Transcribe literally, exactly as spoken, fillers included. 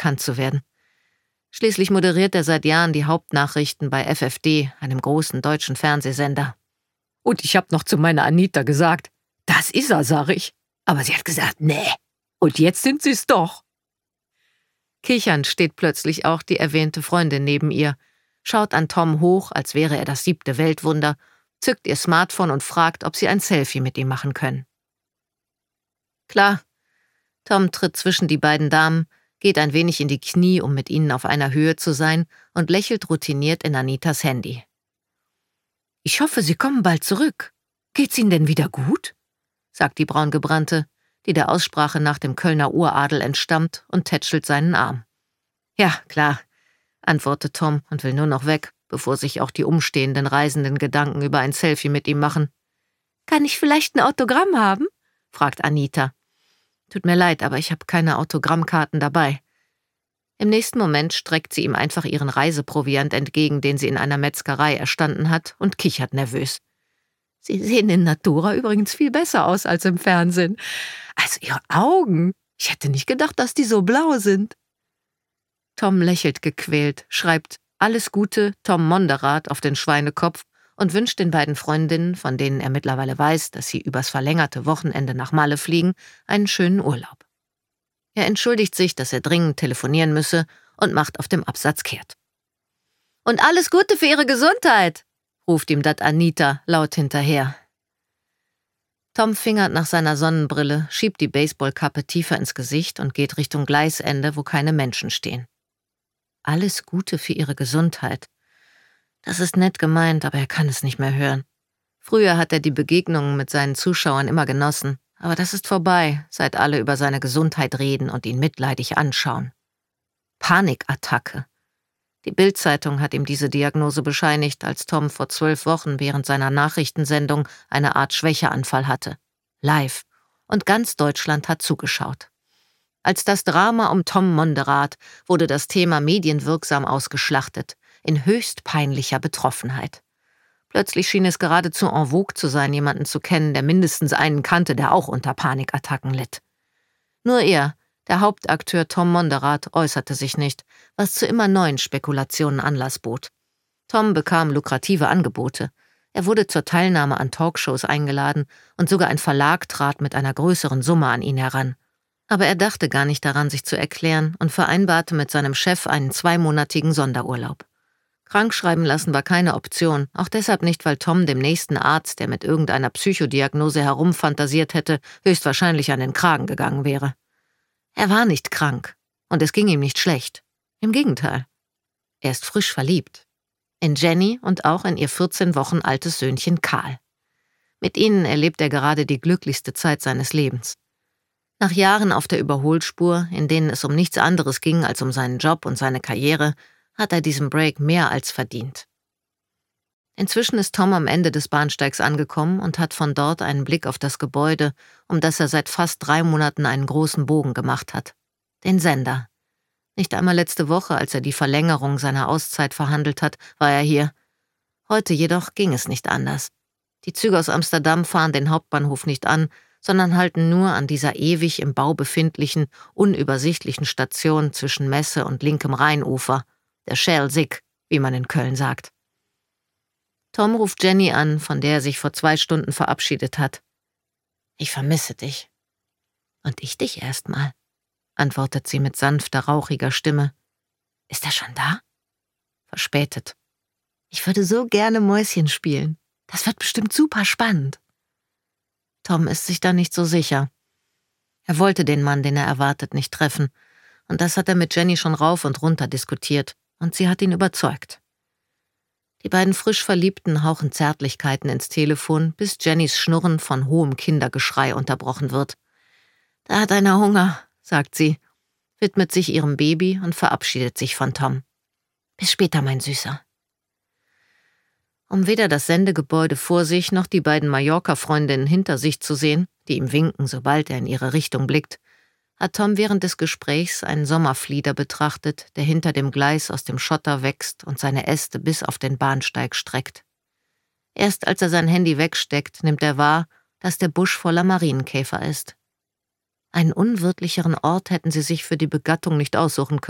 bekannt zu werden. Schließlich moderiert er seit Jahren die Hauptnachrichten bei F F D, einem großen deutschen Fernsehsender. Und ich hab noch zu meiner Anita gesagt, das ist er, sag ich. Aber sie hat gesagt, nee. Und jetzt sind sie's doch. Kichernd steht plötzlich auch die erwähnte Freundin neben ihr, schaut an Tom hoch, als wäre er das siebte Weltwunder, zückt ihr Smartphone und fragt, ob sie ein Selfie mit ihm machen können. Klar, Tom tritt zwischen die beiden Damen, geht ein wenig in die Knie, um mit ihnen auf einer Höhe zu sein, und lächelt routiniert in Anitas Handy. »Ich hoffe, Sie kommen bald zurück. Geht's Ihnen denn wieder gut?« sagt die Braungebrannte, die der Aussprache nach dem Kölner Uradel entstammt, und tätschelt seinen Arm. »Ja, klar«, antwortet Tom und will nur noch weg, bevor sich auch die umstehenden Reisenden Gedanken über ein Selfie mit ihm machen. »Kann ich vielleicht ein Autogramm haben?« fragt Anita. »Tut mir leid, aber ich habe keine Autogrammkarten dabei.« Im nächsten Moment streckt sie ihm einfach ihren Reiseproviant entgegen, den sie in einer Metzgerei erstanden hat, und kichert nervös. »Sie sehen in Natura übrigens viel besser aus als im Fernsehen. Also Ihre Augen. Ich hätte nicht gedacht, dass die so blau sind.« Tom lächelt gequält, schreibt »Alles Gute, Tom Monderath« auf den Schweinekopf und wünscht den beiden Freundinnen, von denen er mittlerweile weiß, dass sie übers verlängerte Wochenende nach Malle fliegen, einen schönen Urlaub. Er entschuldigt sich, dass er dringend telefonieren müsse und macht auf dem Absatz kehrt. »Und alles Gute für Ihre Gesundheit«, ruft ihm dat Anita laut hinterher. Tom fingert nach seiner Sonnenbrille, schiebt die Baseballkappe tiefer ins Gesicht und geht Richtung Gleisende, wo keine Menschen stehen. Alles Gute für Ihre Gesundheit. Das ist nett gemeint, aber er kann es nicht mehr hören. Früher hat er die Begegnungen mit seinen Zuschauern immer genossen, aber das ist vorbei, seit alle über seine Gesundheit reden und ihn mitleidig anschauen. Panikattacke. Die Bild-Zeitung hat ihm diese Diagnose bescheinigt, als Tom vor zwölf Wochen während seiner Nachrichtensendung eine Art Schwächeanfall hatte. Live. Und ganz Deutschland hat zugeschaut. Als das Drama um Tom Monderath wurde das Thema medienwirksam ausgeschlachtet, in höchst peinlicher Betroffenheit. Plötzlich schien es geradezu en vogue zu sein, jemanden zu kennen, der mindestens einen kannte, der auch unter Panikattacken litt. Nur er, der Hauptakteur Tom Monderath, äußerte sich nicht, was zu immer neuen Spekulationen Anlass bot. Tom bekam lukrative Angebote. Er wurde zur Teilnahme an Talkshows eingeladen und sogar ein Verlag trat mit einer größeren Summe an ihn heran. Aber er dachte gar nicht daran, sich zu erklären und vereinbarte mit seinem Chef einen zweimonatigen Sonderurlaub. Krankschreiben lassen war keine Option, auch deshalb nicht, weil Tom dem nächsten Arzt, der mit irgendeiner Psychodiagnose herumfantasiert hätte, höchstwahrscheinlich an den Kragen gegangen wäre. Er war nicht krank und es ging ihm nicht schlecht. Im Gegenteil. Er ist frisch verliebt. In Jenny und auch in ihr vierzehn Wochen altes Söhnchen Karl. Mit ihnen erlebt er gerade die glücklichste Zeit seines Lebens. Nach Jahren auf der Überholspur, in denen es um nichts anderes ging als um seinen Job und seine Karriere, hat er diesen Break mehr als verdient. Inzwischen ist Tom am Ende des Bahnsteigs angekommen und hat von dort einen Blick auf das Gebäude, um das er seit fast drei Monaten einen großen Bogen gemacht hat. Den Sender. Nicht einmal letzte Woche, als er die Verlängerung seiner Auszeit verhandelt hat, war er hier. Heute jedoch ging es nicht anders. Die Züge aus Amsterdam fahren den Hauptbahnhof nicht an, sondern halten nur an dieser ewig im Bau befindlichen, unübersichtlichen Station zwischen Messe und linkem Rheinufer, der Schelsig, wie man in Köln sagt. Tom ruft Jenny an, von der er sich vor zwei Stunden verabschiedet hat. »Ich vermisse dich.« »Und ich dich erstmal«, antwortet sie mit sanfter, rauchiger Stimme. »Ist er schon da?« »Verspätet.« »Ich würde so gerne Mäuschen spielen. Das wird bestimmt super spannend.« Tom ist sich da nicht so sicher. Er wollte den Mann, den er erwartet, nicht treffen. Und das hat er mit Jenny schon rauf und runter diskutiert. Und sie hat ihn überzeugt. Die beiden frisch Verliebten hauchen Zärtlichkeiten ins Telefon, bis Jennys Schnurren von hohem Kindergeschrei unterbrochen wird. »Da hat einer Hunger«, sagt sie, widmet sich ihrem Baby und verabschiedet sich von Tom. »Bis später, mein Süßer.« Um weder das Sendegebäude vor sich noch die beiden Mallorca-Freundinnen hinter sich zu sehen, die ihm winken, sobald er in ihre Richtung blickt, hat Tom während des Gesprächs einen Sommerflieder betrachtet, der hinter dem Gleis aus dem Schotter wächst und seine Äste bis auf den Bahnsteig streckt. Erst als er sein Handy wegsteckt, nimmt er wahr, dass der Busch voller Marienkäfer ist. Einen unwirtlicheren Ort hätten sie sich für die Begattung nicht aussuchen können.